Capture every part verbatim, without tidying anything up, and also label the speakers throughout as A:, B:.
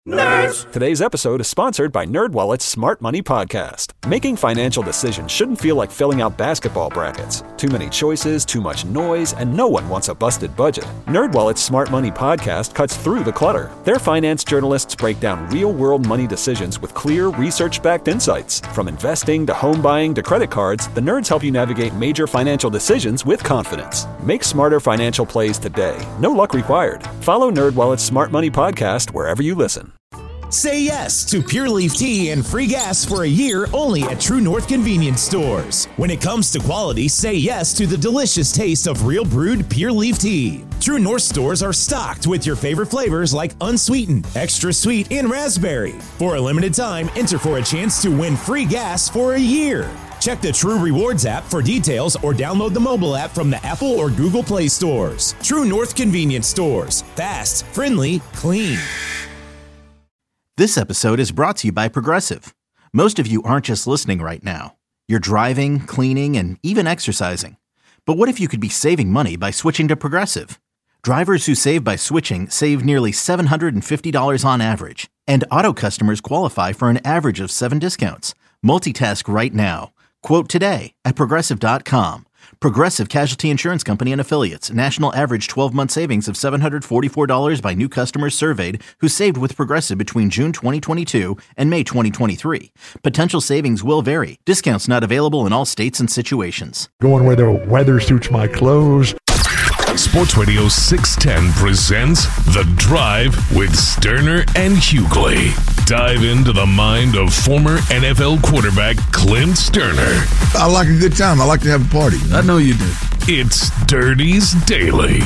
A: Nerds! Today's episode is sponsored by NerdWallet's Smart Money Podcast. Making financial decisions shouldn't feel like filling out basketball brackets. Too many choices, too much noise, and no one wants a busted budget. NerdWallet's Smart Money Podcast cuts through the clutter. Their finance journalists break down real-world money decisions with clear, research-backed insights. From investing to home buying to credit cards, the nerds help you navigate major financial decisions with confidence. Make smarter financial plays today. No luck required. Follow NerdWallet's Smart Money Podcast wherever you listen.
B: Say yes to Pure Leaf Tea and free gas for a year only at True North Convenience Stores. When it comes to quality, say yes to the delicious taste of real brewed Pure Leaf Tea. True North stores are stocked with your favorite flavors like unsweetened, extra sweet, and raspberry. For a limited time, enter for a chance to win free gas for a year. Check the True Rewards app for details or download the mobile app from the Apple or Google Play stores. True North Convenience Stores. Fast, friendly, clean.
C: This episode is brought to you by Progressive. Most of you aren't just listening right now. You're driving, cleaning, and even exercising. But what if you could be saving money by switching to Progressive? Drivers who save by switching save nearly seven hundred fifty dollars on average. And auto customers qualify for an average of seven discounts. Multitask right now. Quote today at Progressive dot com. Progressive Casualty Insurance Company and Affiliates. National average twelve-month savings of seven hundred forty-four dollars by new customers surveyed who saved with Progressive between June twenty twenty-two and May twenty twenty-three. Potential savings will vary. Discounts not available in all states and situations.
D: Going where the weather suits my clothes.
E: Sports Radio six ten presents The Drive with Sterner and Hughley. Dive into the mind of former N F L quarterback Clint Sterner.
F: I like a good time. I like to have a party.
G: I know you do.
E: It's Dirty's Daily.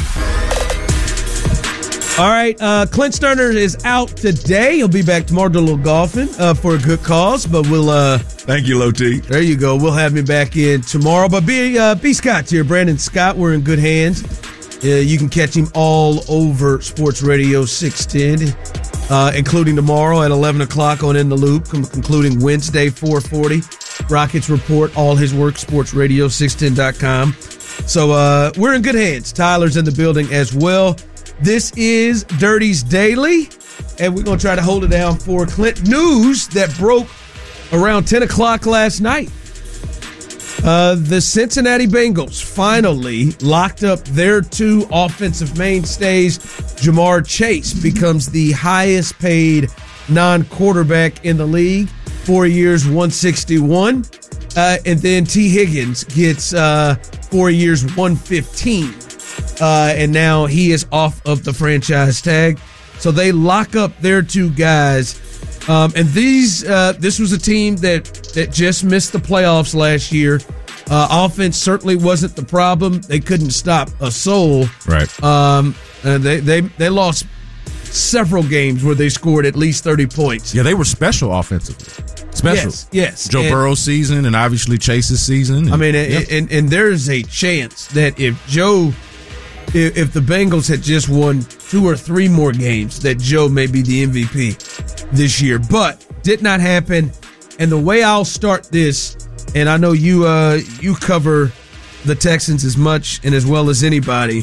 G: All right, uh, Clint Sterner is out today. He'll be back tomorrow to a little golfing uh, for a good cause, but we'll... Uh,
F: Thank you, Low T.
G: There you go. We'll have me back in tomorrow. But B, uh, B. Scott's here. Brandon Scott, we're in good hands. Uh, you can catch him all over Sports Radio six ten, uh, including tomorrow at eleven o'clock on In the Loop, concluding Wednesday, four forty. Rockets Report, all his work, sports radio six ten dot com. So uh, we're in good hands. Tyler's in the building as well. This is Dirty's Daily, and we're going to try to hold it down for Clint. News that broke around ten o'clock last night. Uh, the Cincinnati Bengals finally locked up their two offensive mainstays. Jamar Chase becomes the highest paid non-quarterback in the league. Four years, one sixty-one. Uh, and then T. Higgins gets uh, four years, one fifteen. Uh, and now he is off of the franchise tag. So they lock up their two guys. Um, and these, uh, this was a team that, that just missed the playoffs last year. Uh, offense certainly wasn't the problem. They couldn't stop a soul.
H: Right.
G: Um, and they, they, they lost several games where they scored at least thirty points.
H: Yeah, they were special offensively. Special.
G: Yes, yes.
H: Joe
G: and,
H: Burrow's season and obviously Chase's season. And,
G: I mean,
H: yeah.
G: and, and, and there's a chance that if Joe, if, if the Bengals had just won two or three more games, that Joe may be the M V P this year. But did not happen. And the way I'll start this, and I know you uh, you cover the Texans as much and as well as anybody,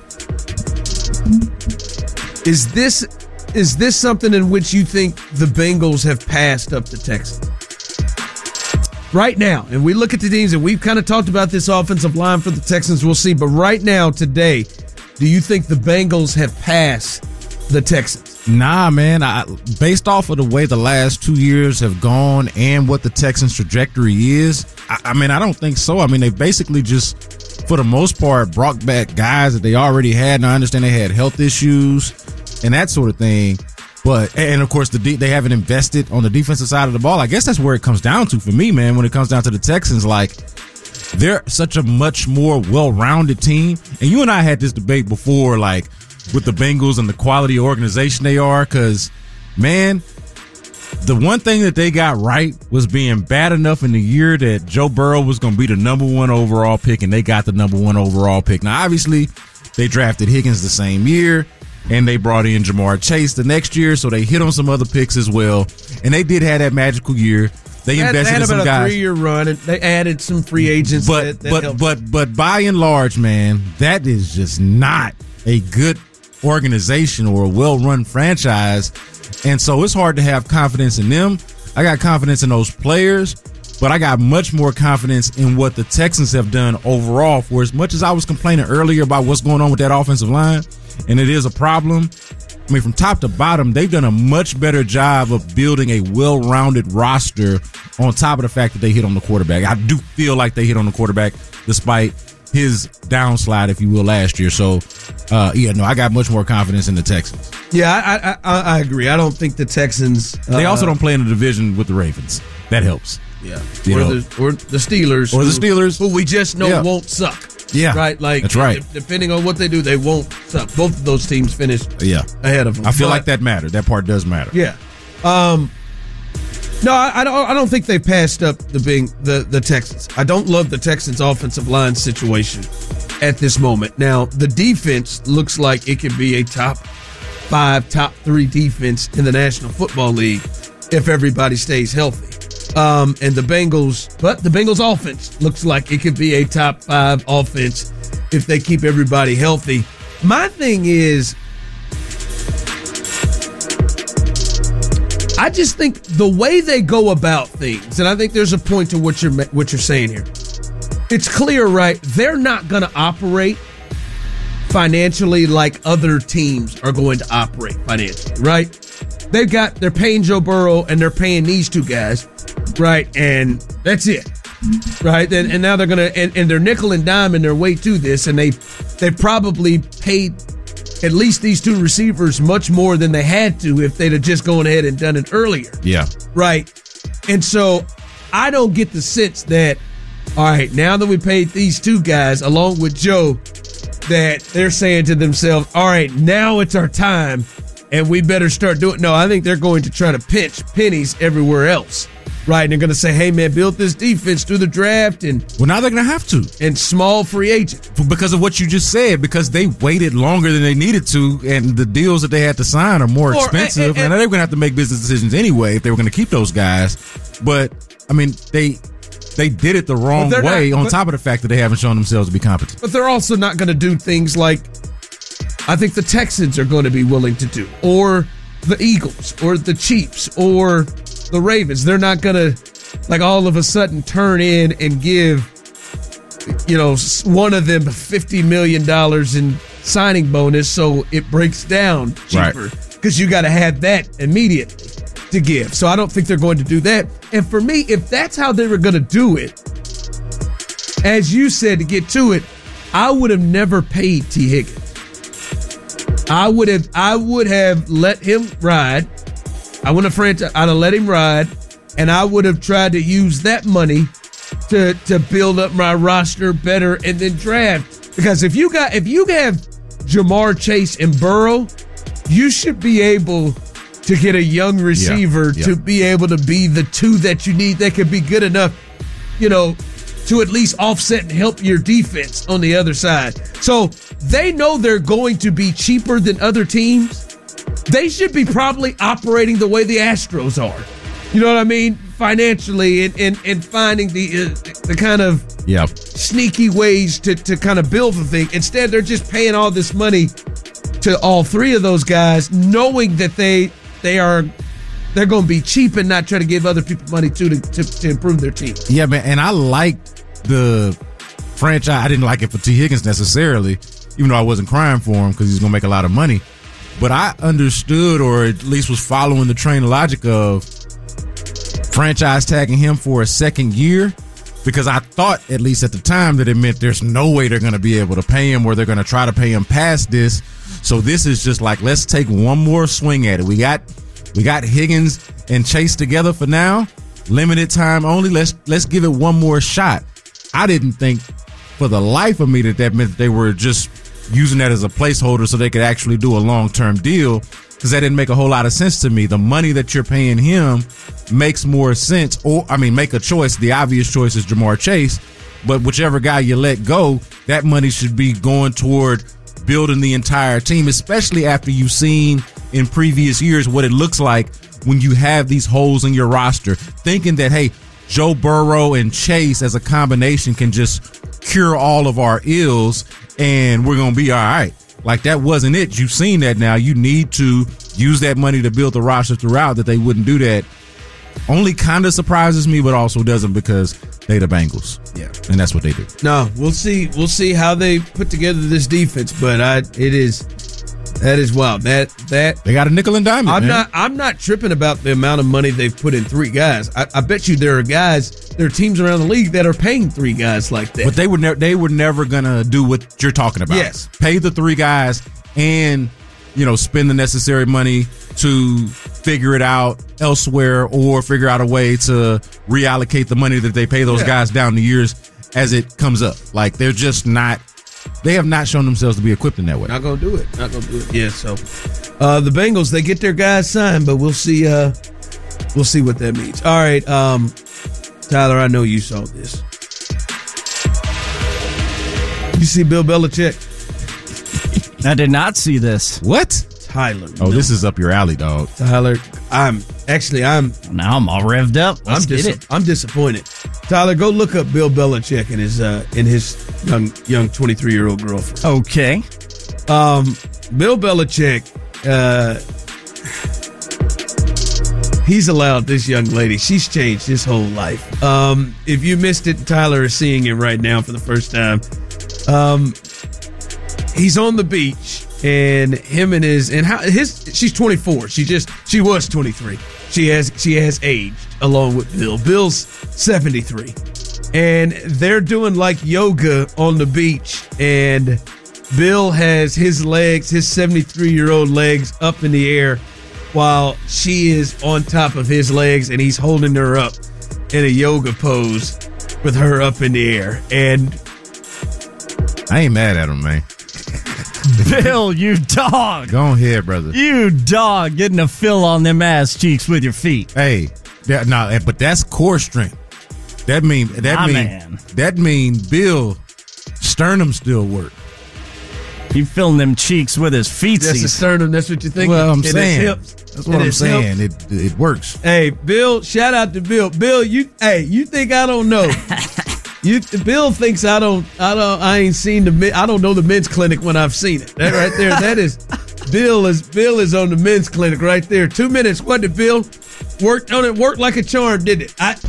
G: is this is this something in which you think the Bengals have passed up the Texans? Right now, and we look at the teams, and we've kind of talked about this offensive line for the Texans, we'll see, but right now, today, do you think the Bengals have passed the Texans?
H: Nah, man. I, based off of the way the last two years have gone and what the Texans' trajectory is, I, I mean, I don't think so. I mean, they basically just, for the most part, brought back guys that they already had. And I understand they had health issues and that sort of thing. But, and of course, the de- they haven't invested on the defensive side of the ball. I guess that's where it comes down to for me, man, when it comes down to the Texans. Like, they're such a much more well-rounded team. And you and I had this debate before, like, with the Bengals and the quality organization they are, because, man, the one thing that they got right was being bad enough in the year that Joe Burrow was going to be the number one overall pick, and they got the number one overall pick. Now, obviously, they drafted Higgins the same year, and they brought in Jamar Chase the next year, so they hit on some other picks as well, and they did have that magical year. They,
G: they
H: invested
G: had, they had
H: in some
G: about
H: guys.
G: a three-year run, and they added some free agents.
H: But
G: that, that
H: but
G: helped.
H: but but by and large, man, that is just not a good organization or a well-run franchise And so it's hard to have confidence in them. I got confidence in those players, but I got much more confidence in what the Texans have done overall. For as much as I was complaining earlier about what's going on with that offensive line, and it is a problem, I mean, from top to bottom, they've done a much better job of building a well-rounded roster on top of the fact that they hit on the quarterback. I do feel like they hit on the quarterback despite his downslide, if you will, last year. So, uh, yeah, no, I got much more confidence in the Texans.
G: Yeah, I I, I agree. I don't think the Texans. Uh,
H: they also don't play in the division with the Ravens. That helps.
G: Yeah,
H: You
G: or
H: know.
G: the, or the Steelers,
H: Or the
G: who-
H: Steelers.
G: who we just know
H: Yeah.
G: won't suck.
H: Yeah,
G: right. Like
H: that's right.
G: de- depending on what they do, they won't suck. Both of those teams finished
H: Yeah,
G: ahead of them.
H: I feel
G: But-
H: like that mattered. That part does matter.
G: Yeah. Um, no, I, I don't. I don't think they passed up the being the the Texans. I don't love the Texans' offensive line situation at this moment. Now, the defense looks like it could be a top five, top three defense in the National Football League if everybody stays healthy. Um, and the Bengals, but the Bengals' offense looks like it could be a top five offense if they keep everybody healthy. My thing is, I just think the way they go about things, and I think there's a point to what you're what you're saying here. It's clear, right? They're not going to operate financially like other teams are going to operate financially, right? They've got they're paying Joe Burrow and they're paying these two guys, right? And that's it, right? And, and now they're gonna and, and they're nickel and diming their way to this, and they they probably paid at least these two receivers much more than they had to if they'd have just gone ahead and done it earlier.
H: Yeah.
G: Right. And so I don't get the sense that, all right, now that we paid these two guys along with Joe, that they're saying to themselves, all right, now it's our time and we better start doing. No, I think they're going to try to pinch pennies everywhere else. Right. And they're going to say, hey, man, build this defense through the draft. And
H: well, now they're going to have to.
G: And small free agent.
H: Because of what you just said, because they waited longer than they needed to, and the deals that they had to sign are more
G: Or-
H: expensive.
G: and- and-
H: And, they're going to have to make business decisions anyway if they were going to keep those guys. But, I mean, they they did it the wrong
G: But they're
H: way
G: not-
H: on
G: but-
H: top of the fact that they haven't shown themselves to be competent.
G: But they're also not going to do things like I think the Texans are going to be willing to do, or the Eagles, or the Chiefs, or the Ravens. They're not going to, like, all of a sudden turn in and give, you know, one of them fifty million dollars in signing bonus so it breaks down cheaper. Because you got to have that immediately to give. So I don't think they're going to do that. And for me, if that's how they were going to do it, as you said, to get to it, I would have never paid T. Higgins. I would have I would have let him ride. I wouldn't have franchise. I'd have let him ride, and I would have tried to use that money to to build up my roster better and then draft. Because if you got if you have Jamar Chase and Burrow, you should be able to get a young receiver
H: yeah.
G: to be able to be the two that you need that could be good enough, you know, to at least offset and help your defense on the other side. So they know they're going to be cheaper than other teams. They should be probably operating the way the Astros are. You know what I mean? Financially and, and, and finding the uh, the kind of
H: Yeah.
G: sneaky ways to, to kind of build the thing. Instead, they're just paying all this money to all three of those guys, knowing that they they are they're going to be cheap and not try to give other people money too to, to, to improve their team.
H: Yeah, man, and I like the franchise. I didn't like it for T. Higgins necessarily, even though I wasn't crying for him because he's going to make a lot of money. But I understood, or at least was following the train of logic of franchise tagging him for a second year, because I thought, at least at the time, that it meant there's no way they're going to be able to pay him, or they're going to try to pay him past this. So this is just like, let's take one more swing at it. We got we got Higgins and Chase together for now. Limited time only. Let's let's give it one more shot. I didn't think for the life of me that that meant that they were just using that as a placeholder so they could actually do a long-term deal, because that didn't make a whole lot of sense to me. The money that you're paying him makes more sense, or, I mean, make a choice. The obvious choice is Jamar Chase, but whichever guy you let go, that money should be going toward building the entire team, especially after you've seen in previous years what it looks like when you have these holes in your roster, thinking that, hey, Joe Burrow and Chase as a combination can just cure all of our ills and we're going to be all right. Like, that wasn't it. You've seen that now. You need to use that money to build the roster throughout. That they wouldn't do that only kind of surprises me, but also doesn't, because they the Bengals.
G: Yeah.
H: And that's what they do.
G: No, we'll see. We'll see how they put together this defense, but I it is that is wild. That that
H: they got a nickel and diamond.
G: I'm
H: man.
G: not I'm not tripping about the amount of money they've put in three guys. I, I bet you there are guys, there are teams around the league that are paying three guys like that.
H: But they were ne- they were never gonna do what you're talking about.
G: Yes.
H: Pay the three guys and, you know, spend the necessary money to figure it out elsewhere, or figure out a way to reallocate the money that they pay those
G: Yeah.
H: guys down the years as it comes up. Like, they're just not, they have not shown themselves to be equipped in that way.
G: Not gonna do it. Not gonna do it. Yeah. So uh, the Bengals, they get their guys signed, but we'll see. Uh, we'll see what that means. All right, um, Tyler, I know you saw this. You see Bill Belichick?
I: I did not see this.
H: What?
G: Tyler.
H: Oh,
G: no.
H: this is up your alley, dog.
G: Tyler. I'm actually I'm
I: Now I'm all revved up. Let's
G: I'm
I: get
G: dis-
I: it.
G: I'm disappointed. Tyler, go look up Bill Belichick and his uh and his young young twenty-three year old girlfriend.
I: Okay.
G: Um, Bill Belichick, uh, he's allowed this young lady. She's changed his whole life. Um, if you missed it, Tyler is seeing it right now for the first time. Um, he's on the beach, and him and his and how his she's twenty-four. She just she was twenty-three. She has she has aged along with Bill. Bill's seventy-three, and they're doing like yoga on the beach, and Bill has his legs, his seventy-three-year-old legs up in the air while she is on top of his legs, and he's holding her up in a yoga pose with her up in the air. And
H: I ain't mad at him, man.
I: Bill, you dog.
H: Go ahead, brother.
I: You dog, getting a fill on them ass cheeks with your feet.
H: Hey, that, nah, but that's core strength. That mean that
I: Nah,
H: mean
I: man.
H: that mean Bill sternum still work.
I: He filling them cheeks with his feet.
G: that's a sternum. That's what you think.
H: Well, I'm
G: And his
H: saying
G: hips.
H: that's what
G: And
H: I'm
G: his
H: saying.
G: hips.
H: It it works.
G: Hey, Bill, shout out to Bill. Bill, you hey, you think I don't know? You Bill thinks I don't I don't I ain't seen the men- I don't know the men's clinic when I've seen it. That right there, that is Bill is Bill is on the men's clinic right there. Two minutes. What did Bill worked on it? Worked like a charm, did it? I,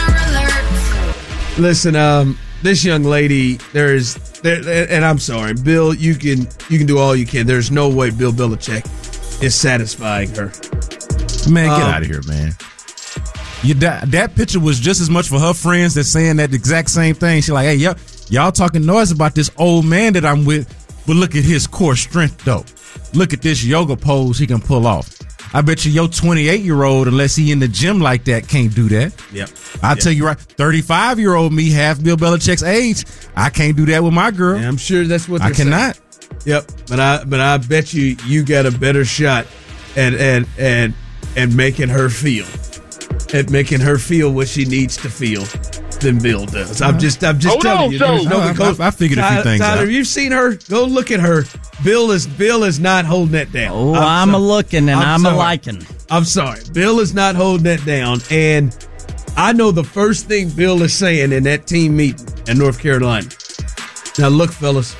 G: listen, um, this young lady, there is there, and I'm sorry, Bill. You can you can do all you can. There's no way Bill Belichick is satisfying her.
H: Man, get
G: Um,
H: out of here, man. You, that, that picture was just as much for her friends that's saying that exact same thing. She like, hey, y'all, y'all talking noise about this old man that I'm with, but look at his core strength, though. Look at this yoga pose he can pull off. I bet you your twenty-eight-year-old, unless he in the gym like that, can't do that.
G: Yep.
H: I'll
G: Yep.
H: tell you right, thirty-five-year-old me, half Bill Belichick's age, I can't do that with my girl.
G: Yeah, I'm sure that's what
H: I
G: they're saying.
H: cannot.
G: Yep, but I but I bet you you got a better shot at at at at making her feel at making her feel what she needs to feel than Bill does. I'm just I'm just
F: Hold
G: telling
F: on,
G: you.
F: Joe.
G: There's no
H: I- I-
G: because
H: I figured a few
G: Tyler,
H: things
G: Tyler,
H: out.
G: have you seen her? Go look at her. Bill is Bill is not holding that down.
I: Oh, I'm,
G: sorry.
I: a looking and I'm,
G: sorry.
I: a liking.
G: I'm sorry. Bill is not holding that down. And I know the first thing Bill is saying in that team meeting in North Carolina. Now, look, fellas,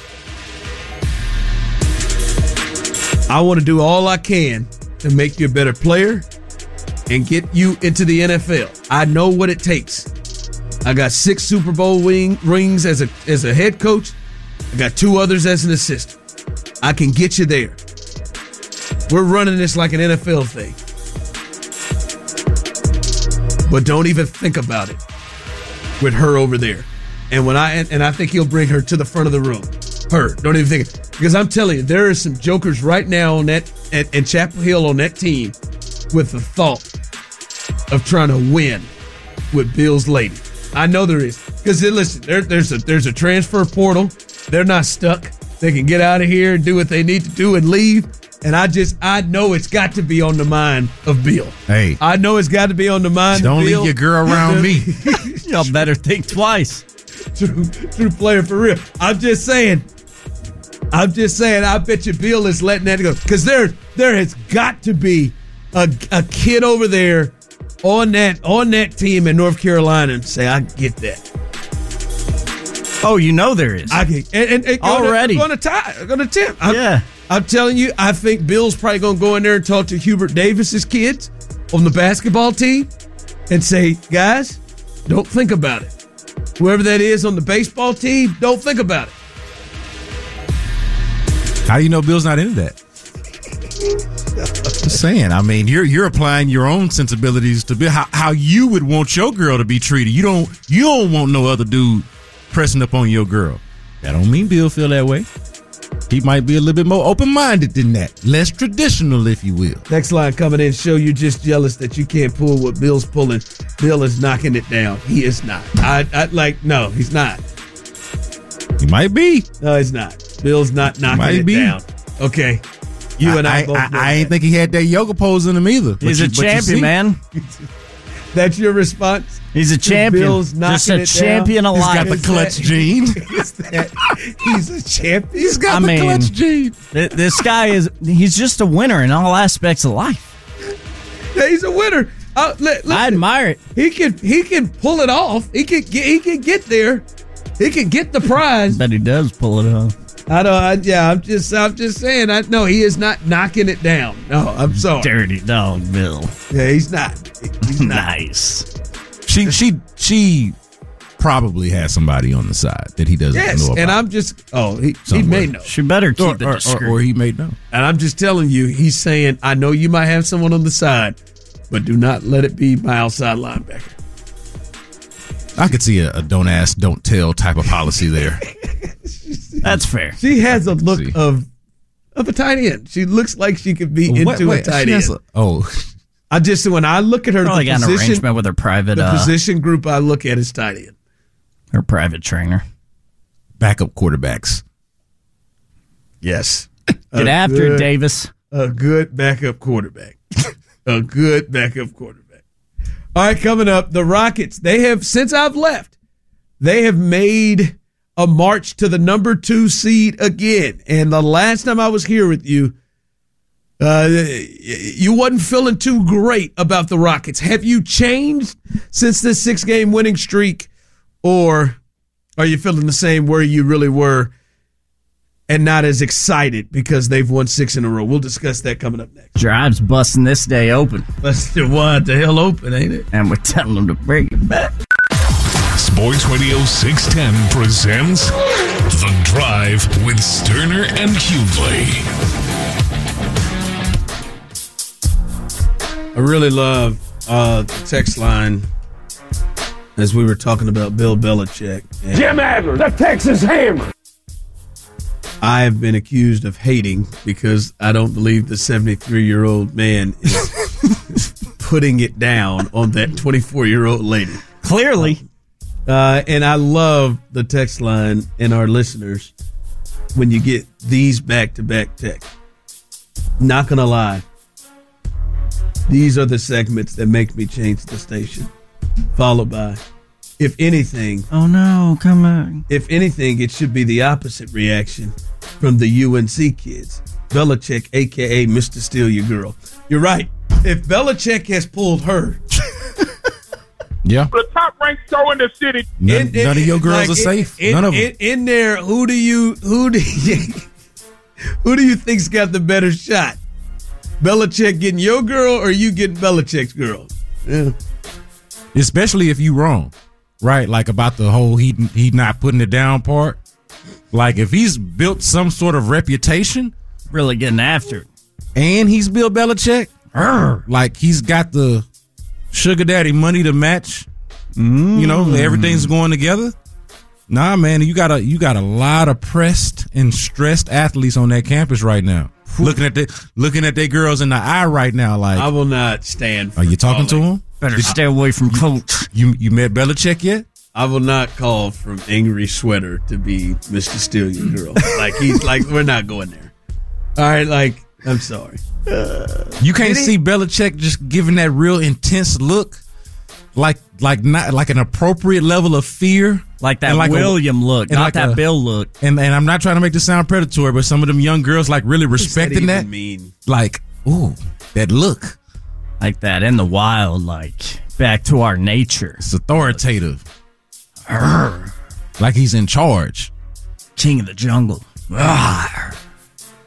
G: I want to do all I can to make you a better player and get you into the N F L. I know what it takes. I got six Super Bowl wing, rings as a as a head coach. I got two others as an assistant. I can get you there. We're running this like an N F L thing. But don't even think about it with her over there. And when I and I think he'll bring her to the front of the room. Her. Don't even think it. Because I'm telling you, there are some jokers right now on that at, at Chapel Hill on that team with the thought of trying to win with Bill's lady. I know there is. Because listen, there, there's a there's a transfer portal. They're not stuck. They can get out of here and do what they need to do and leave. And I just, I know it's got to be on the mind of Bill.
H: Hey.
G: I know it's got to be on the mind
H: Don't
G: of Bill.
H: leave your girl around me.
I: Y'all better think twice.
G: True, true player for real. I'm just saying. I'm just saying. I bet you Bill is letting that go because there, there has got to be a, a kid over there on that on that team in North Carolina and say, I get that.
I: Oh, you know there is.
G: I can and, and, and
I: Already.
G: going to tie, going to tip. I'm,
I: Yeah.
G: I'm telling you, I think Bill's probably going to go in there and talk to Hubert Davis's kids on the basketball team and say, guys, don't think about it. Whoever that is on the baseball team, don't think about it.
H: How do you know Bill's not into that? Just saying. I mean, you're you're applying your own sensibilities to Bill, how how you would want your girl to be treated. You don't you don't want no other dude pressing up on your girl. That don't mean Bill feel that way. He might be a little bit more open-minded than that. Less traditional, if you will.
G: Next line coming in, show you're just jealous that you can't pull what Bill's pulling. Bill is knocking it down. He is not. I, I like, no, he's not.
H: He might be.
G: No, he's not. Bill's not knocking
H: might
G: it
H: be.
G: down. Okay. You
H: I,
G: and I,
H: I
G: both
H: I,
G: know
H: I ain't
G: that.
H: think he had that yoga pose in him either.
I: He's
H: But
I: a
H: you- but you
I: champion,
H: see-
I: man.
G: That's your response?
I: He's a
G: To
I: champion.
G: Bill's knocking
I: Just a
G: it
I: champion
G: down?
I: alive.
H: He's got the
G: Is
H: clutch
G: that-
H: gene.
G: Is that, he's a champion?
H: He's got
I: I
H: the
I: mean,
H: clutch gene.
I: Th- This guy is, he's just a winner in all aspects of life.
G: Yeah, he's a winner. Uh, li- listen,
I: I admire it.
G: He can he can pull it off. He can get he can get there. He can get the prize.
I: Bet he does pull it off.
G: I don't. I, yeah, I'm just I'm just saying. I no, he is not knocking it down. No, I'm sorry.
I: Dirty dog, Bill.
G: Yeah, he's not. He's not.
I: Nice.
H: She she she probably has somebody on the side that he doesn't
G: Yes,
H: know about.
G: and I'm just. Oh, he he
H: Somewhere.
G: may know.
I: She better keep
H: or,
I: it
H: or, or,
I: discreet.
H: or he may know.
G: And I'm just telling you, he's saying, I know you might have someone on the side, but do not let it be my outside linebacker.
H: I could see a, a don't ask, don't tell type of policy there.
I: That's fair.
G: She has a look
H: See.
G: of of a tight end. She looks like she could be into
H: What-
G: a
H: what-
G: tight
H: she
G: end.
H: has a- oh,
G: I just when I look at her,
I: Probably
G: the
I: got an
G: position,
I: arrangement with her private,
G: the
I: uh,
G: position group I look at is tight end.
I: her private trainer.
H: backup quarterbacks.
G: Yes,
I: Get
G: A
I: after
G: good-
I: it, Davis.
G: A good backup quarterback. A good backup quarterback. All right, coming up, the Rockets. They have, since I've left, they have made a march to the number two seed again. And the last time I was here with you, uh, you wasn't feeling too great about the Rockets. Have you changed since this six-game winning streak, or are you feeling the same where you really were and not as excited because they've won six in a row? We'll discuss that coming up next.
I: Drive's busting this day open.
G: Busted what the hell open, ain't it?
I: And we're telling them to bring it back.
E: Sports Radio six ten presents The Drive with Sterner and Hughley.
G: I really love uh, the text line as we were talking about Bill Belichick. And
D: Jim Adler, the Texas Hammer.
G: I have been accused of hating because I don't believe the seventy-three-year-old man is putting it down on that twenty-four-year-old lady.
I: Clearly.
G: Uh, and I love the text line and our listeners when you get these back-to-back texts. Not going to lie. These are the segments that make me change the station. Followed by, if anything,
I: Oh, no. Come on.
G: if anything, it should be the opposite reaction from the U N C kids. Belichick, a k a. Mister Steal Your Girl. You're right. If Belichick has pulled her,
H: Yeah.
D: The top ranked show in the city.
H: None,
G: in- in-
H: none of your girls
G: like,
H: are safe.
G: In,
H: none of them.
G: in, in there, who do you who do you, who do you think's got the better shot? Belichick getting your girl or you getting Belichick's girl? Yeah.
H: Especially if you wrong, right? Like about the whole he he not putting it down part. Like if he's built some sort of reputation
I: Really getting after it.
H: and he's Bill Belichick, arr, like he's got the sugar daddy money to match. Mm. You know, everything's going together. Nah, man, you got a you got a lot of pressed and stressed athletes on that campus right now. Looking at the looking at their girls in the eye right now. Like,
G: I will not stand for
H: are you talking to
G: calling.
H: him?
I: Better stay away from Coach.
H: You you met Belichick yet?
G: I will not call from Angry Sweater to be Mister Steal Your Girl. Like he's like, we're not going there. All right, like, I'm sorry.
H: You can't see Belichick just giving that real intense look, like like not like an appropriate level of fear,
I: Like that
H: And like a-
I: William look,
H: and
I: not
H: like
I: that
H: a-
I: Bill look.
H: And and I'm not trying to make this sound predatory, but some of them young girls like really
G: What does that
H: respecting
G: even
H: that,
G: mean?
H: like, ooh, that look.
I: Like that in the wild, like back to our nature.
H: It's authoritative,
I: Arr.
H: like he's in charge.
I: King of the jungle. Arr.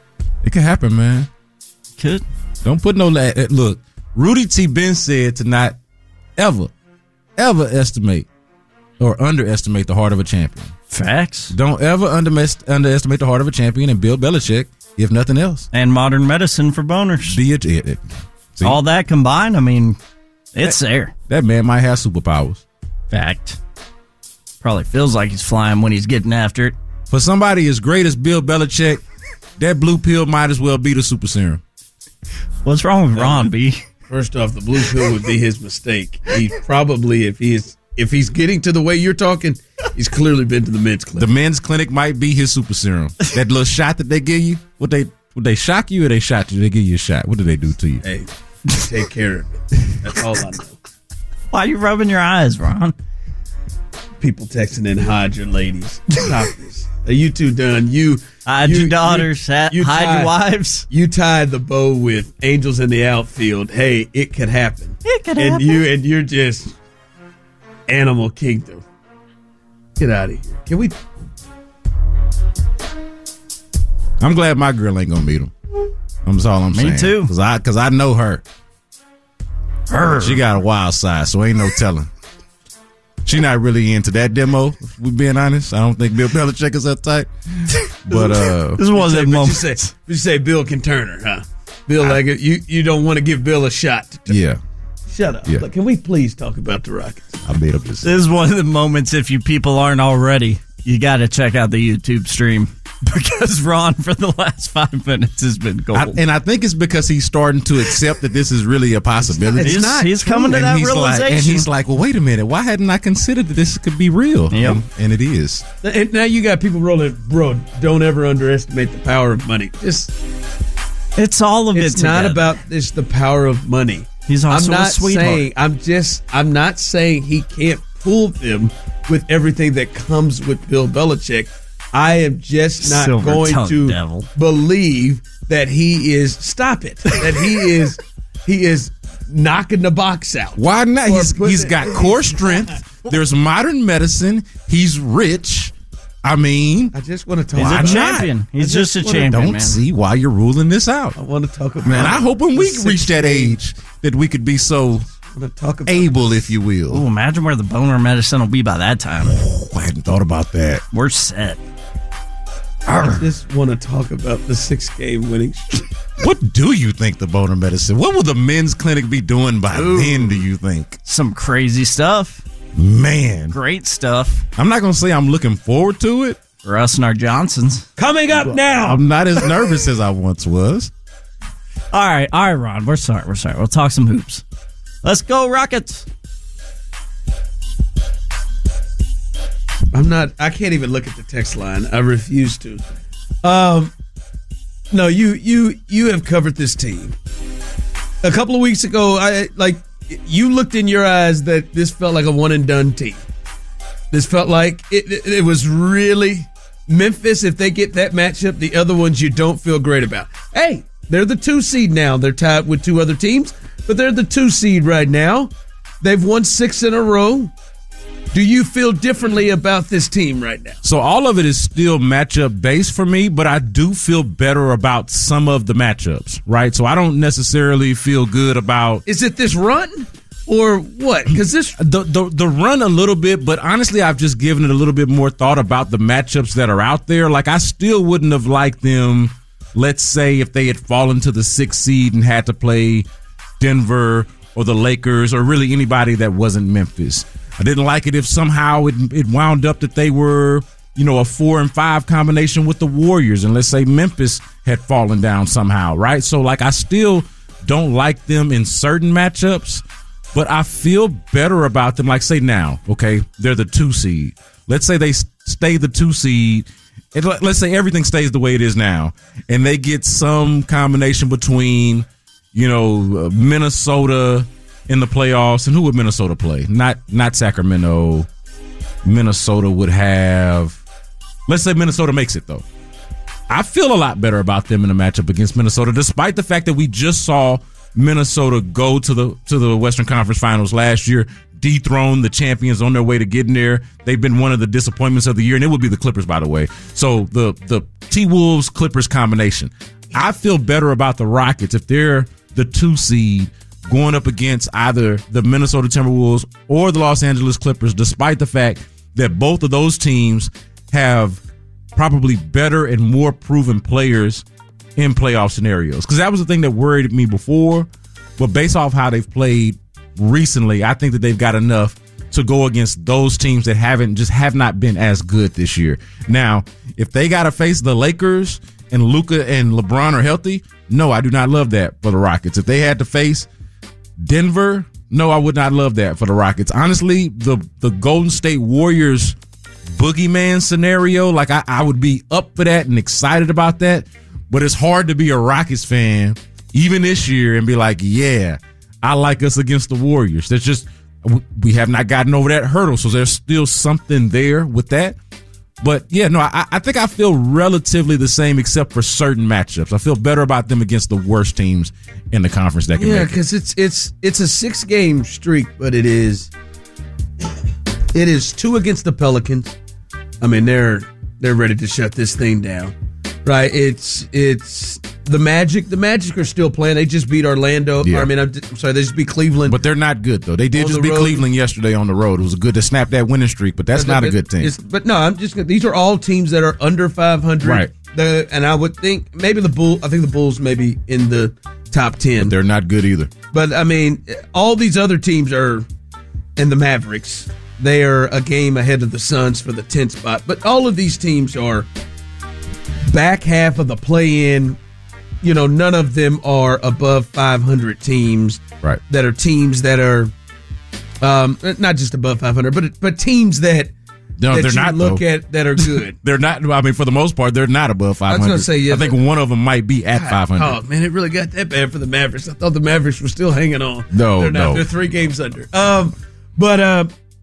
H: It could happen, man.
I: Could.
H: Don't put no la- look. Rudy T. Ben said to not ever, ever estimate or underestimate the heart of a champion.
I: Facts.
H: Don't ever underest- underestimate the heart of a champion, and Bill Belichick, if nothing else.
I: And modern medicine for boners.
H: Be it, it, it. See?
I: All that combined, I mean, it's
H: that,
I: there.
H: That man might have superpowers.
I: Fact. Probably feels like he's flying when he's getting after it.
H: For somebody as great as Bill Belichick, that blue pill might as well be the super serum.
I: What's wrong with Ron, B?
G: First off, the blue pill would be his mistake. He probably, if he is, if he's getting to the way you're talking, he's clearly been to the men's clinic.
H: The men's clinic might be his super serum. That little shot that they give you, would they would they shock you or they shot you? They give you a shot. What do they do to you?
G: Hey, take care of it. That's all I know.
I: Why are you rubbing your eyes, Ron?
G: People texting in, hide your ladies. Stop this. Are you two done? You
I: hide
G: you,
I: your daughters. You, you hide tied, your wives.
G: You tied the bow with angels in the outfield. Hey, it could happen.
I: It could
G: and
I: happen.
G: You and you're just animal kingdom. Get out of here. Can we?
H: I'm glad my girl ain't gonna meet him. That's all I'm
I: Me
H: saying.
I: Me too.
H: Cause I, cause I know her.
I: Her.
H: She got a wild side, so ain't no telling. She not really into that demo, if we're being honest. I don't think Bill Belichick is that type. But uh
I: this was a moment.
G: You say, you say Bill can turn her, huh? Bill, I, like it. You you don't want to give Bill a shot. To turn.
H: Yeah.
G: Shut up.
H: Yeah.
G: Look, can we please talk about the Rockets?
H: I made up this.
I: This is one of the moments, if you people aren't already, you got to check out the YouTube stream. Because Ron, for the last five minutes, has been gold.
H: I, and I think it's because he's starting to accept that this is really a possibility.
I: It's not. He's, he's coming to
H: and
I: that
H: he's
I: realization.
H: Like, and he's like, well, wait a minute. Why hadn't I considered that this could be real?
I: Yep.
H: And, and it is.
G: And now you got people rolling, bro, don't ever underestimate the power of money. Just,
I: it's all of it
G: It's
I: together.
G: not about it's the power of money.
I: He's also
G: I'm not
I: a sweetheart.
G: saying, I'm just, I'm not saying he can't fool them with everything that comes with Bill Belichick. I am just not
I: Silver
G: going to
I: devil.
G: believe that he is. Stop it. That he is. He is knocking the box out.
H: Why not? He's, he's
G: it,
H: got core strength. There's modern medicine. He's rich. I mean,
G: I just want to talk.
I: He's
G: about
I: a champion.
G: Not?
I: He's just, just a
H: I
I: champion.
H: Don't
I: man.
H: see why you're ruling this out.
G: I want to talk about.
H: Man, I hope when we reach that
G: game.
H: age that we could be so
G: talk about
H: able, if you will.
I: Ooh, imagine where the boner medicine will be by that time.
H: Oh, I hadn't thought about that.
I: We're set.
G: I just want to talk about the six-game winning streak.
H: What do you think the boner medicine? What will the men's clinic be doing by Ooh. then, do you think?
I: Some crazy stuff.
H: Man.
I: Great stuff.
H: I'm not going to say I'm looking forward to it.
I: For us and our Johnsons.
G: Coming up now.
H: I'm not as nervous as I once was.
I: All right. All right, Ron. We're sorry. We're sorry. We'll talk some hoops. Let's go, Rockets.
G: I'm not. I can't even look at the text line. I refuse to. Um, no, you you you have covered this team. A couple of weeks ago, I like you looked in your eyes that this felt like a one and done team. This felt like it. It, it was really Memphis. If they get that matchup, the other ones you don't feel great about. Hey, they're the two seed now. They're tied with two other teams, but they're the two seed right now. They've won six in a row. Do you feel differently about this team right now?
H: So all of it is still matchup based for me, but I do feel better about some of the matchups, right? So I don't necessarily feel good about.
G: Is it this run or what? Because this
H: the, the the run a little bit, but honestly, I've just given it a little bit more thought about the matchups that are out there. Like I still wouldn't have liked them. Let's say if they had fallen to the sixth seed and had to play Denver or the Lakers or really anybody that wasn't Memphis. I didn't like it if somehow it, it wound up that they were, you know, a four and five combination with the Warriors. And let's say Memphis had fallen down somehow, right? So, like, I still don't like them in certain matchups, but I feel better about them. Like, say now, okay, they're the two seed. Let's say they stay the two seed. And let's say everything stays the way it is now. And they get some combination between, you know, Minnesota in the playoffs, and who would Minnesota play? Not not Sacramento. Minnesota would have. Let's say Minnesota makes it though. I feel a lot better about them in a matchup against Minnesota, despite the fact that we just saw Minnesota go to the to the Western Conference Finals last year, dethrone the champions on their way to getting there. They've been one of the disappointments of the year, and it would be the Clippers, by the way. So the the T-Wolves Clippers combination. I feel better about the Rockets if they're the two seed going up against either the Minnesota Timberwolves or the Los Angeles Clippers, despite the fact that both of those teams have probably better and more proven players in playoff scenarios. Because that was the thing that worried me before. But based off how they've played recently, I think that they've got enough to go against those teams that haven't just have not been as good this year. Now, if they got to face the Lakers and Luka and LeBron are healthy, no, I do not love that for the Rockets. If they had to face Denver, no, I would not love that for the Rockets. Honestly, the the Golden State Warriors boogeyman scenario, like I, I would be up for that and excited about that. But it's hard to be a Rockets fan even this year and be like, yeah, I like us against the Warriors. There's just, we have not gotten over that hurdle. So there's still something there with that. But yeah, no, I, I think I feel relatively the same except for certain matchups. I feel better about them against the worst teams in the conference that can
G: yeah,
H: make it.
G: because it's it's it's a six game streak, but it is it is two against the Pelicans. I mean, they're they're ready to shut this thing down, right? It's it's the Magic. The Magic are still playing. They just beat Orlando.
H: Yeah.
G: I mean, I'm, I'm sorry, they just beat Cleveland.
H: But they're not good though. They did
G: On
H: just
G: the
H: beat
G: road.
H: Cleveland yesterday on the road. It was good to snap that winning streak, but that's
G: But-
H: not a
G: but
H: good team.
G: it's- But no, I'm just these are all teams that are under five hundred.
H: Right.
G: The, and I would think maybe the Bull. I think the Bulls maybe in the top ten.
H: But they're not good either.
G: But I mean, all these other teams are, and the Mavericks, they are a game ahead of the Suns for the tenth spot. But all of these teams are back half of the play-in. You know, none of them are above five hundred teams.
H: Right.
G: That are teams that are, um, not just above five hundred, but but teams that
H: No,
G: that
H: they're
G: you
H: not,
G: look
H: though.
G: at that are good.
H: They're not. I mean, for the most part, they're not above five hundred.
G: I was gonna say, yeah,
H: I think
G: but-
H: one of them might be at five hundred.
G: Oh man, it really got that bad for the Mavericks. I thought the Mavericks were still hanging on.
H: No,
G: they're not.
H: no.
G: They're three games under. Um, but uh,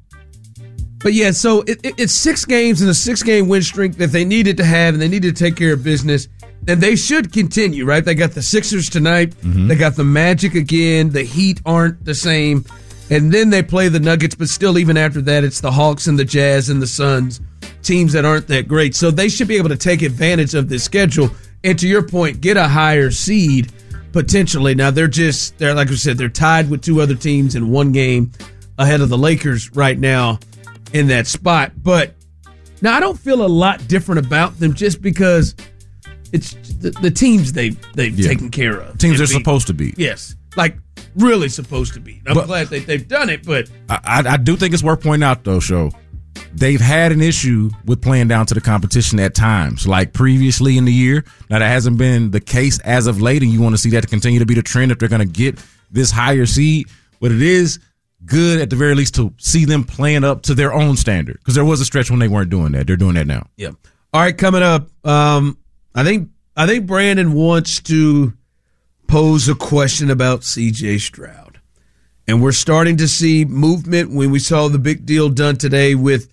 G: but yeah, so it, it, it's six games and a six-game win streak that they needed to have, and they needed to take care of business, and they should continue. Right? They got the Sixers tonight.
H: Mm-hmm.
G: They got the Magic again. The Heat aren't the same, and then they play the Nuggets. But still, even after that, it's the Hawks and the Jazz and the Suns, teams that aren't that great. So they should be able to take advantage of this schedule. And to your point, get a higher seed potentially. Now they're just they're like I said, they're tied with two other teams in one game ahead of the Lakers right now in that spot. But now I don't feel a lot different about them just because it's the, the teams they've they've
H: Yeah.
G: taken care of.
H: Teams
G: And
H: they're
G: beat.
H: supposed to beat.
G: Yes, like really supposed to be. I'm
H: But-
G: glad they, they've done it, but
H: I, I, I do think it's worth pointing out, though, Show. They've had an issue with playing down to the competition at times, like previously in the year. Now, that hasn't been the case as of late, and you want to see that to continue to be the trend if they're going to get this higher seed. But it is good, at the very least, to see them playing up to their own standard, because there was a stretch when they weren't doing that. They're doing that now.
G: yeah. All right, coming up, um, I think I think Brandon wants to pose a question about C J Stroud. And we're starting to see movement when we saw the big deal done today with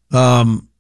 G: um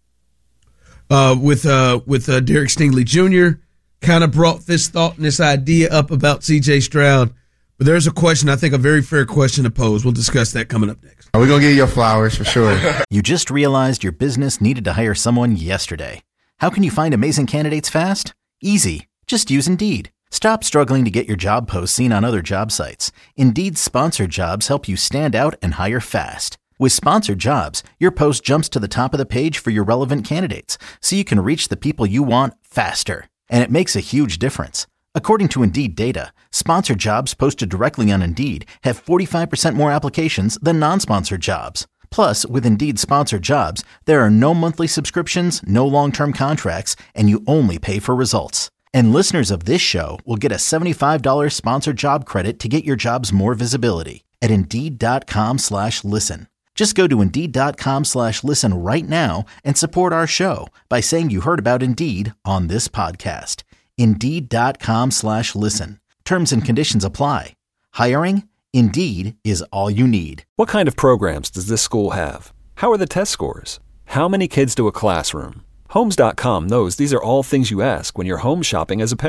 G: uh with uh with uh, Derek Stingley Junior Kind of brought this thought and this idea up about C J Stroud. But there's a question, I think a very fair question to pose. We'll discuss that coming up next.
J: We're going to give you your flowers for sure.
C: You just realized your business needed to hire someone yesterday. How can you find amazing candidates fast? Easy. Just use Indeed. Stop struggling to get your job posts seen on other job sites. Indeed's sponsored jobs help you stand out and hire fast. With sponsored jobs, your post jumps to the top of the page for your relevant candidates, so you can reach the people you want faster. And it makes a huge difference. According to Indeed data, sponsored jobs posted directly on Indeed have forty-five percent more applications than non-sponsored jobs. Plus, with Indeed sponsored jobs, there are no monthly subscriptions, no long-term contracts, and you only pay for results. And listeners of this show will get a seventy-five dollars sponsored job credit to get your jobs more visibility at Indeed.com slash listen. Just go to Indeed.com slash listen right now and support our show by saying you heard about Indeed on this podcast. Indeed.com slash listen. Terms and conditions apply. Hiring? Indeed is all you need.
A: What kind of programs does this school have? How are the test scores? How many kids do a classroom? Homes dot com knows these are all things you ask when you're home shopping as a parent.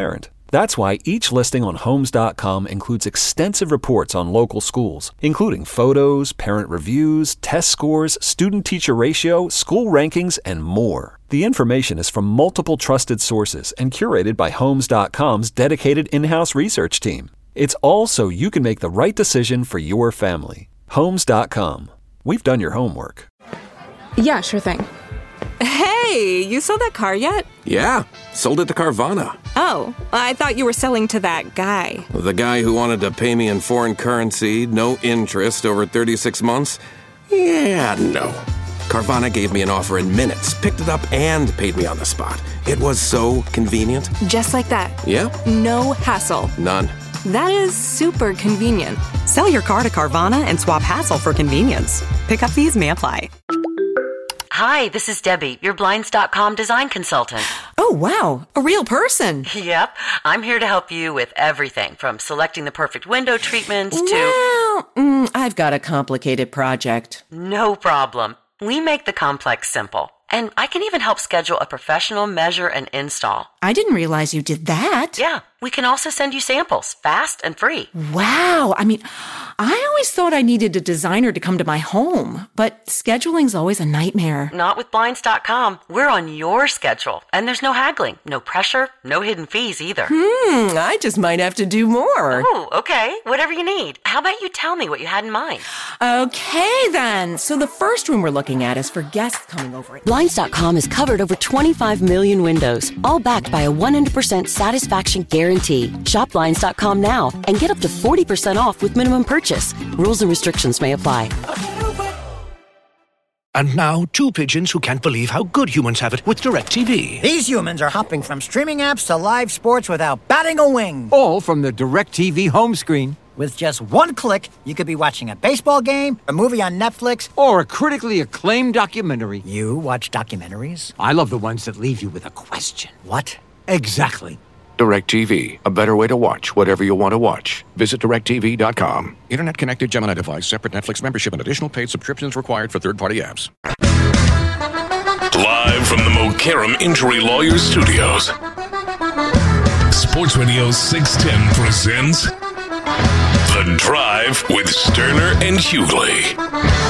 A: That's why each listing on Homes dot com includes extensive reports on local schools, including photos, parent reviews, test scores, student-teacher ratio, school rankings, and more. The information is from multiple trusted sources and curated by Homes dot com's dedicated in-house research team. It's all so you can make the right decision for your family. Homes dot com. We've done your homework.
K: Yeah, sure thing. Hey, you sold that car yet?
L: Yeah, sold it to Carvana.
K: Oh, I thought you were selling to that guy.
L: The guy who wanted to pay me in foreign currency, no interest, over thirty-six months? Yeah, no. Carvana gave me an offer in minutes, picked it up, and paid me on the spot. It was so convenient.
K: Just like that.
L: Yeah.
K: No hassle.
L: None.
K: That is super convenient.
M: Sell your car to Carvana and swap hassle for convenience. Pickup fees may apply.
N: Hi, this is Debbie, your Blinds dot com design consultant.
M: Oh, wow. A real person.
N: Yep. I'm here to help you with everything from selecting the perfect window treatments to...
M: Well, mm, I've got a complicated project.
N: No problem. We make the complex simple. And I can even help schedule a professional measure and install.
M: I didn't realize you did that.
N: Yeah. We can also send you samples, fast and free.
M: Wow. I mean, I always thought I needed a designer to come to my home, but scheduling's always a nightmare.
N: Not with Blinds dot com. We're on your schedule, and there's no haggling, no pressure, no hidden fees either.
M: Hmm, I just might have to do more.
N: Oh, okay. Whatever you need. How about you tell me what you had in mind?
M: Okay, then. So the first room we're looking at is for guests coming over.
O: Blinds dot com has covered over twenty-five million windows, all backed by a one hundred percent satisfaction guarantee. Shop Blinds dot com now and get up to forty percent off with minimum purchase. Rules and restrictions may apply.
P: And now, two pigeons who can't believe how good humans have it with DirecTV.
Q: These humans are hopping from streaming apps to live sports without batting a wing.
R: All from the DirecTV home screen.
Q: With just one click, you could be watching a baseball game, a movie on Netflix,
R: or a critically acclaimed documentary.
Q: You watch documentaries?
R: I love the ones that leave you with a question.
Q: What?
R: Exactly.
S: DirecTV, a better way to watch whatever you want to watch. Visit direct T V dot com. Internet connected Gemini device, separate Netflix membership, and additional paid subscriptions required for third-party apps.
E: Live from the Mokaram Injury Lawyers Studios, Sports Radio six ten presents The Drive with Sterner and Hughley.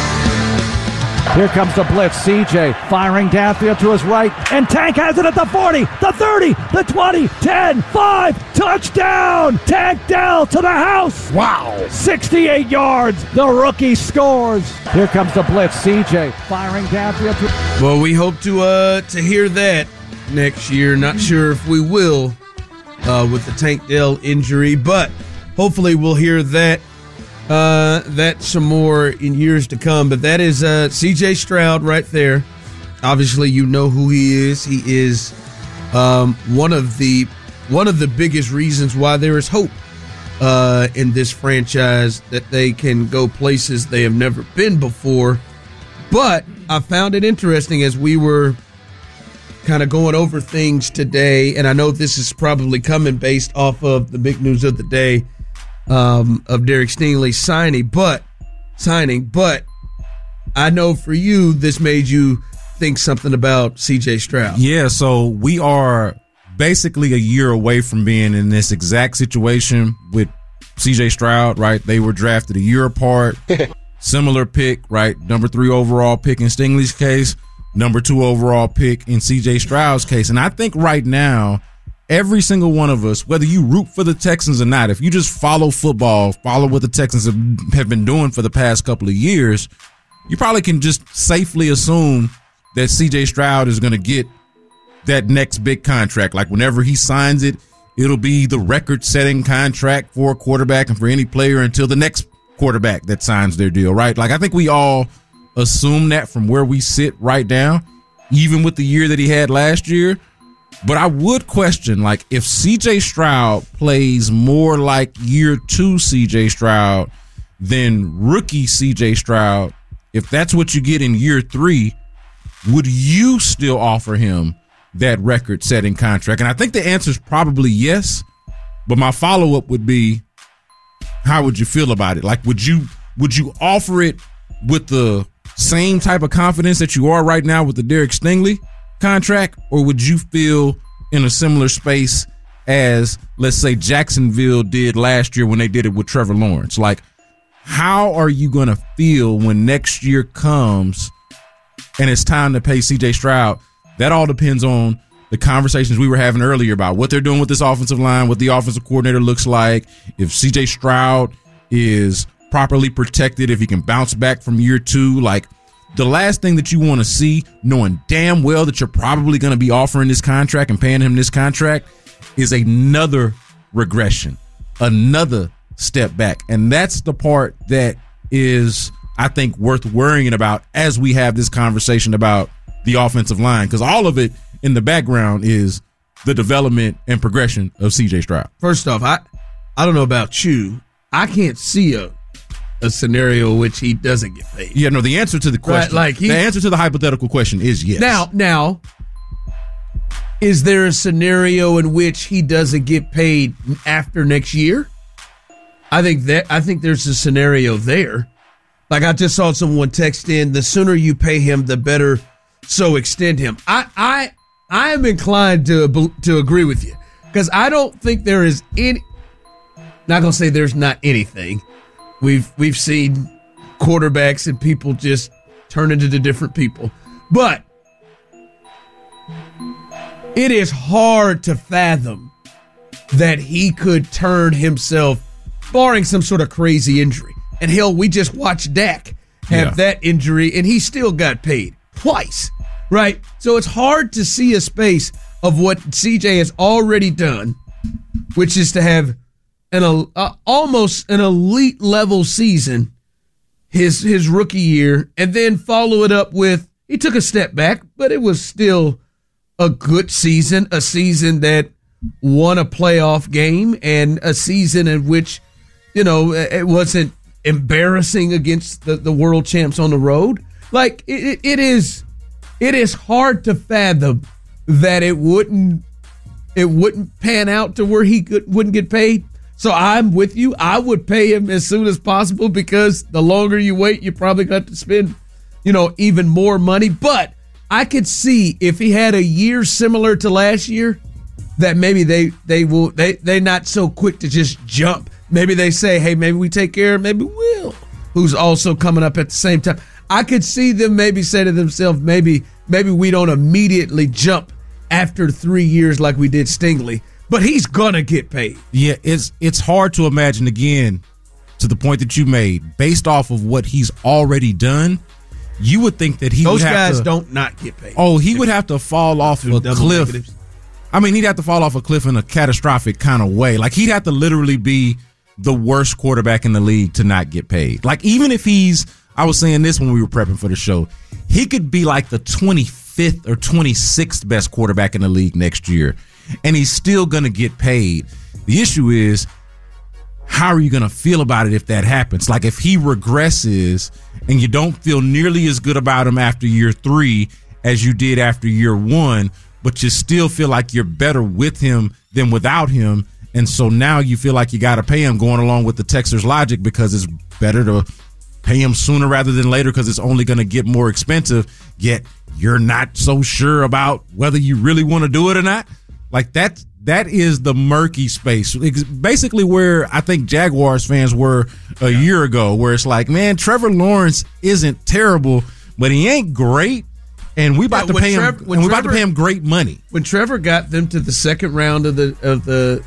T: Here comes the blitz. C J firing downfield to his right, and Tank has it at the forty, the thirty, the twenty, ten, five, touchdown! Tank Dell to the house! Wow! sixty-eight yards, the rookie scores! Here comes the blitz. C J firing downfield to...
G: Well, we hope to uh to hear that next year. Not sure if we will uh, with the Tank Dell injury, but hopefully we'll hear that Uh, that some more in years to come. But that is uh, C J Stroud right there. Obviously, you know who he is. He is um, one of the one of the biggest reasons why there is hope uh, in this franchise, that they can go places they have never been before. But I found it interesting as we were kind of going over things today, and I know this is probably coming based off of the big news of the day, Um, of Derek Stingley signing, but signing, but I know for you, this made you think something about C J Stroud.
H: Yeah, so we are basically a year away from being in this exact situation with C J Stroud, right? They were drafted a year apart, similar pick, right? Number three overall pick in Stingley's case, number two overall pick in C J Stroud's case. And I think right now, every single one of us, whether you root for the Texans or not, if you just follow football, follow what the Texans have, have been doing for the past couple of years, you probably can just safely assume that C J Stroud is going to get that next big contract. Like whenever he signs it, it'll be the record-setting contract for a quarterback and for any player until the next quarterback that signs their deal, right? Like I think we all assume that from where we sit right now, even with the year that he had last year. But I would question, like, if C J Stroud plays more like year two C J Stroud than rookie C J Stroud, if that's what you get in year three, would you still offer him that record-setting contract? And I think the answer is probably yes, but my follow-up would be, how would you feel about it? Like, would you would you offer it with the same type of confidence that you are right now with the Derek Stingley contract, or would you feel in a similar space as, let's say, Jacksonville did last year when they did it with Trevor Lawrence. Like, how are you going to feel when next year comes and it's time to pay C J Stroud? That all depends on the conversations we were having earlier about what they're doing with this offensive line, what the offensive coordinator looks like, if C J Stroud is properly protected, if he can bounce back from year two. Like, the last thing that you want to see, knowing damn well that you're probably going to be offering this contract and paying him this contract, is another regression, another step back. And that's the part that is, I think, worth worrying about as we have this conversation about the offensive line, because all of it in the background is the development and progression of C J Stroud.
G: First off, I I don't know about you. I can't see a a scenario in which he doesn't get paid.
H: Yeah, no, the answer to the question,
G: right, like he,
H: the answer to the hypothetical question is yes.
G: Now, now, is there a scenario in which he doesn't get paid after next year? I think that I think there's a scenario there. Like, I just saw someone text in, the sooner you pay him, the better, so extend him. I I I am inclined to to agree with you, because I don't think there is any, not going to say there's not anything. We've we've seen quarterbacks and people just turn into different people. But it is hard to fathom that he could turn himself, barring some sort of crazy injury. And hell, we just watched Dak have
H: Yeah.
G: that injury, and he still got paid twice, right? So it's hard to see a space of what C J has already done, which is to have an uh, almost an elite level season his his rookie year, and then follow it up with, he took a step back, but it was still a good season, a season that won a playoff game, and a season in which, you know, it wasn't embarrassing against the, the world champs on the road. Like, it, it is it is hard to fathom that it wouldn't it wouldn't pan out to where he could, wouldn't get paid. So I'm with you. I would pay him as soon as possible, because the longer you wait, you probably got to spend, you know, even more money. But I could see if he had a year similar to last year, that maybe they they will they they're not so quick to just jump. Maybe they say, hey, maybe we take care of maybe Will, who's also coming up at the same time. I could see them maybe say to themselves, maybe maybe we don't immediately jump after three years like we did Stingley. But he's gonna get paid.
H: Yeah, it's it's hard to imagine, again, to the point that you made, based off of what he's already done. You would think that he
G: those
H: would have
G: guys
H: to,
G: don't not get paid.
H: Oh, he would have to fall off a cliff.
G: Negatives.
H: I mean, he'd have to fall off a cliff in a catastrophic kind of way. Like, he'd have to literally be the worst quarterback in the league to not get paid. Like, even if he's, I was saying this when we were prepping for the show, he could be like the twenty-fifth or twenty-sixth best quarterback in the league next year, and he's still going to get paid. The issue is, how are you going to feel about it if that happens? Like, if he regresses and you don't feel nearly as good about him after year three as you did after year one, but you still feel like you're better with him than without him, and so now you feel like you got to pay him, going along with the Texans' logic, because it's better to pay him sooner rather than later because it's only going to get more expensive, yet you're not so sure about whether you really want to do it or not. Like, that, that is the murky space. It's basically where I think Jaguars fans were a yeah. year ago, where it's like, man, Trevor Lawrence isn't terrible, but he ain't great, and we about yeah, to pay Trev- him. And we about to pay him great money.
G: When Trevor got them to the second round of the of the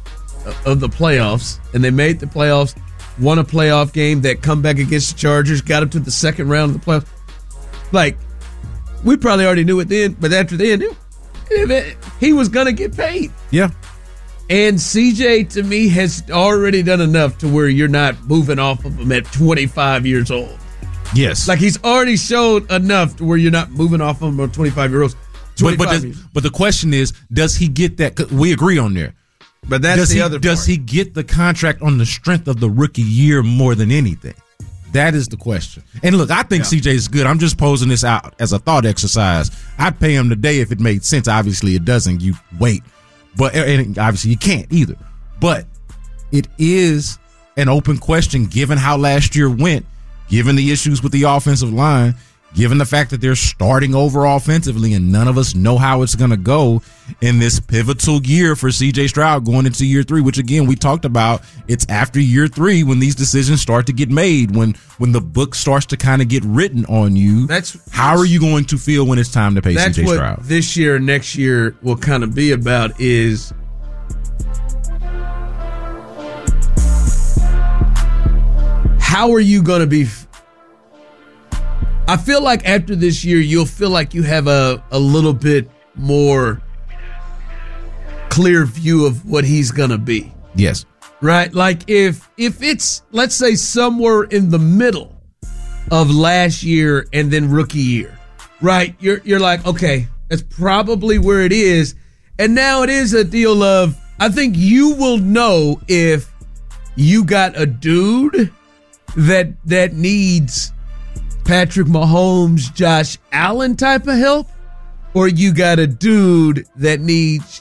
G: of the playoffs, and they made the playoffs, won a playoff game, that comeback against the Chargers, got them to the second round of the playoffs. Like, we probably already knew it then, but after then, it, he was going to get paid.
H: Yeah.
G: And C J, to me, has already done enough to where you're not moving off of him at twenty-five years old.
H: Yes.
G: Like, he's already showed enough to where you're not moving off of him at twenty-five years old.
H: But, but, does, but the question is, does he get that? 'Cause we agree on there.
G: But that's
H: does
G: the
H: he,
G: other part.
H: Does he get the contract on the strength of the rookie year more than anything? That is the question. And look, I think yeah. C J is good. I'm just posing this out as a thought exercise. I'd pay him today if it made sense. Obviously, it doesn't. You wait. But and obviously, you can't either. But it is an open question, given how last year went, given the issues with the offensive line, given the fact that they're starting over offensively and none of us know how it's going to go in this pivotal year for C J Stroud going into year three, which again, we talked about, it's after year three when these decisions start to get made, when when the book starts to kind of get written on you.
G: That's
H: how are you going to feel when it's time to pay C J Stroud?
G: That's what this year and next year will kind of be about is how are you going to be? I feel like after this year, you'll feel like you have a, a little bit more clear view of what he's going to be.
H: Yes.
G: Right? Like if if it's, let's say, somewhere in the middle of last year and then rookie year, right? You're you're like, okay, that's probably where it is. And now it is a deal of, I think you will know if you got a dude that that needs Patrick Mahomes, Josh Allen type of help, or you got a dude that needs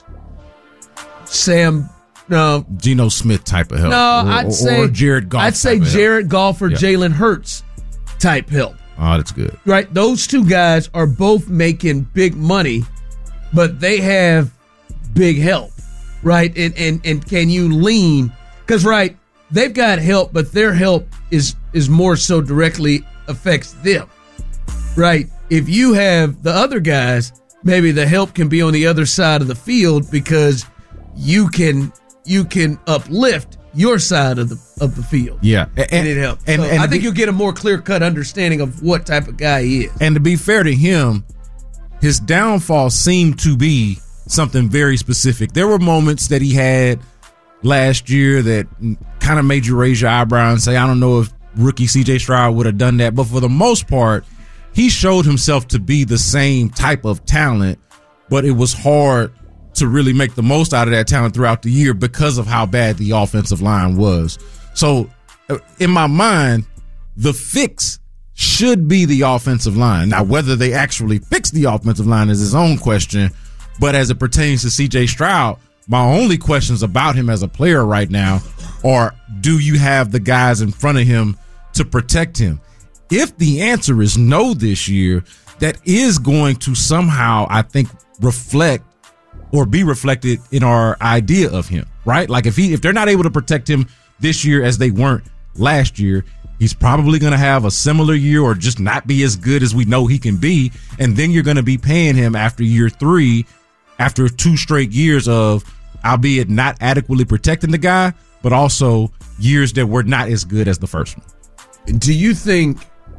G: Sam, no,
H: Geno Smith type of help.
G: No,
H: or,
G: I'd
H: or,
G: say
H: or Jared Goff.
G: I'd say Jared Goff or
H: yeah.
G: Jalen Hurts type help.
H: Oh, that's good.
G: Right, those two guys are both making big money, but they have big help, right? And and and can you lean? Because right, they've got help, but their help is is more so directly affects them, right? If you have the other guys, maybe the help can be on the other side of the field because you can you can uplift your side of the of the field.
H: Yeah,
G: and, and it helps. And, so and I think be, you'll get a more clear cut understanding of what type of guy he is.
H: And to be fair to him, his downfall seemed to be something very specific. There were moments that he had last year that kind of made you raise your eyebrow and say, I don't know if rookie C J Stroud would have done that. But for the most part, he showed himself to be the same type of talent, but it was hard to really make the most out of that talent throughout the year because of how bad the offensive line was. So in my mind, the fix should be the offensive line. Now, whether they actually fix the offensive line is his own question. But as it pertains to C J Stroud, my only questions about him as a player right now are, do you have the guys in front of him to protect him? If the answer is no this year, that is going to somehow, I think, reflect or be reflected in our idea of him, right? Like if he, if they're not able to protect him this year as they weren't last year, he's probably going to have a similar year or just not be as good as we know he can be. And then you're going to be paying him after year three, after two straight years of, albeit not adequately protecting the guy, but also years that were not as good as the first one.
G: Do you think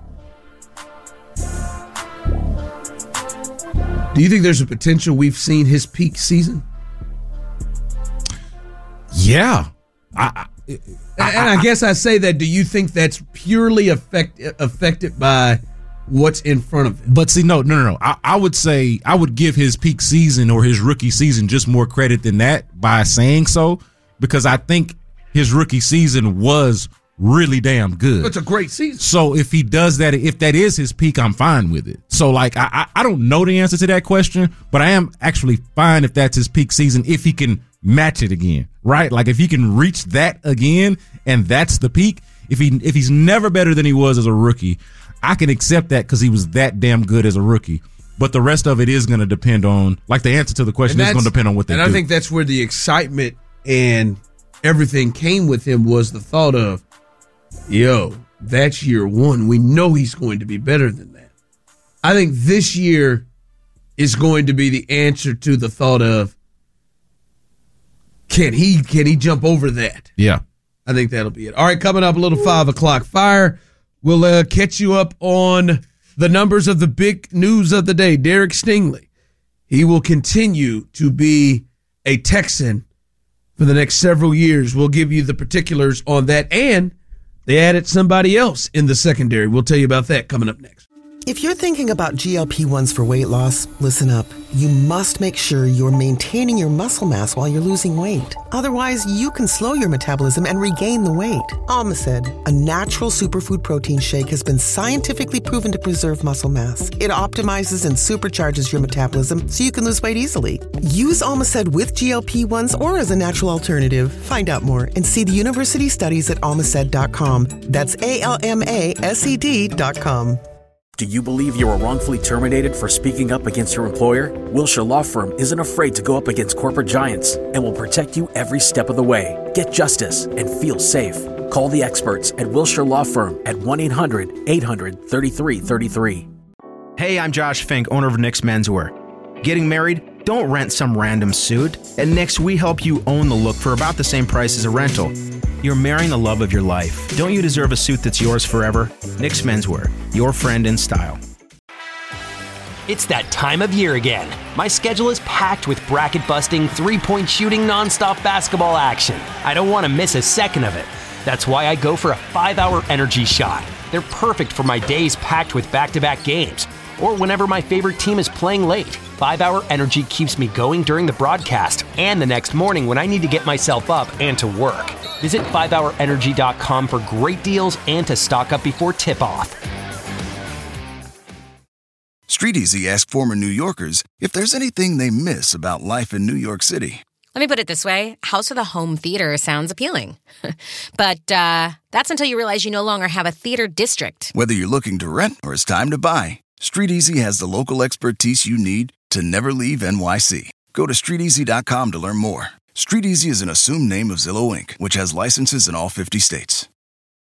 G: Do you think there's a potential we've seen his peak season?
H: Yeah. I, I,
G: and, and I guess I say that, do you think that's purely affect, affected by what's in front of him?
H: But see, no, no, no, no. I, I would say I would give his peak season or his rookie season just more credit than that by saying so, because I think his rookie season was really damn good.
G: It's a great season.
H: So if he does that, if that is his peak, I'm fine with it. So like, I, I don't know the answer to that question, but I am actually fine if that's his peak season, if he can match it again, right? Like if he can reach that again and that's the peak, if he if he's never better than he was as a rookie, I can accept that because he was that damn good as a rookie. But the rest of it is going to depend on, like the answer to the question is going to depend on what they
G: and
H: do.
G: And I think that's where the excitement and everything came with him, was the thought of, yo, that's year one. We know he's going to be better than that. I think this year is going to be the answer to the thought of, can he can he jump over that?
H: Yeah.
G: I think that'll be it. All right, coming up a little five o'clock fire. We'll uh, catch you up on the numbers of the big news of the day. Derek Stingley, he will continue to be a Texan for the next several years. We'll give you the particulars on that, and they added somebody else in the secondary. We'll tell you about that coming up next.
U: If you're thinking about G L P ones for weight loss, listen up. You must make sure you're maintaining your muscle mass while you're losing weight. Otherwise, you can slow your metabolism and regain the weight. Almacid, a natural superfood protein shake, has been scientifically proven to preserve muscle mass. It optimizes and supercharges your metabolism so you can lose weight easily. Use Almacid with G L P ones or as a natural alternative. Find out more and see the university studies at almacid dot com. That's A L M A S E D dot com.
B: Do you believe you were wrongfully terminated for speaking up against your employer? Wilshire Law Firm isn't afraid to go up against corporate giants and will protect you every step of the way. Get justice and feel safe. Call the experts at Wilshire Law Firm at one eight hundred eight hundred thirty-three thirty-three.
V: Hey, I'm Josh Fink, owner of Nick's Menswear. Getting married? Don't rent some random suit. At Nick's, we help you own the look for about the same price as a rental. You're marrying the love of your life. Don't you deserve a suit that's yours forever? Nick's Menswear, your friend in style.
W: It's that time of year again. My schedule is packed with bracket-busting, three-point shooting, nonstop basketball action. I don't want to miss a second of it. That's why I go for a five-hour energy shot. They're perfect for my days packed with back-to-back games, or whenever my favorite team is playing late. five-hour energy keeps me going during the broadcast and the next morning when I need to get myself up and to work. Visit five hour energy dot com for great deals and to stock up before tip-off.
X: StreetEasy asked former New Yorkers if there's anything they miss about life in New York City.
Y: Let me put it this way. House of the Home Theater sounds appealing. But uh, that's until you realize you no longer have a theater district.
X: Whether you're looking to rent or it's time to buy, StreetEasy has the local expertise you need to never leave N Y C. Go to street easy dot com to learn more. StreetEasy is an assumed name of Zillow Incorporated, which has licenses in all fifty states.